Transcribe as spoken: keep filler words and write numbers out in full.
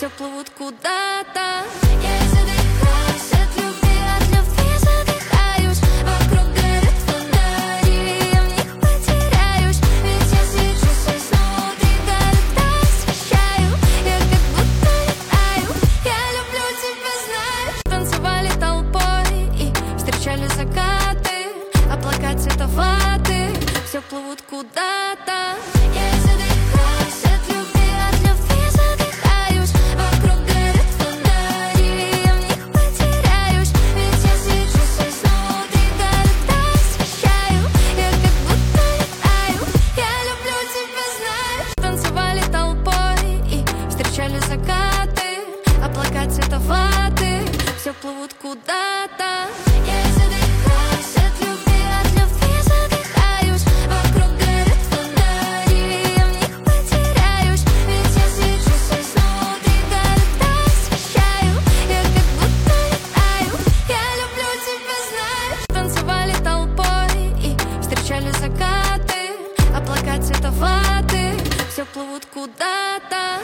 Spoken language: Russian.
все плывут куда-то. Я задыхаюсь от любви, от любви задыхаюсь. Вокруг горят фонари, я в них потеряюсь. Ведь я свечусь изнутри, когда освещаю. Я как будто летаю, я люблю тебя, знаешь. Танцевали толпой и встречали закаты, облака цвета ваты, все плывут куда-то. Я задыхаюсь от любви, от любви задыхаюсь. Вокруг горят фонари, я в них потеряюсь. Ведь я свечусь изнутри, когда освещаю. Я как будто летаю, я люблю тебя, знаешь. Танцевали толпой и встречали закаты, облака цвета ваты, все плывут куда-то. Я задыхаюсь от любви, от любви задыхаюсь. Вокруг горят фонари, я в них потеряюсь. Ведь я свечусь изнутри, когда освещаю. Я как будто летаю, я люблю тебя, знаешь. Танцевали толпой и встречали закаты, облака цвета ваты, все плывут куда-то.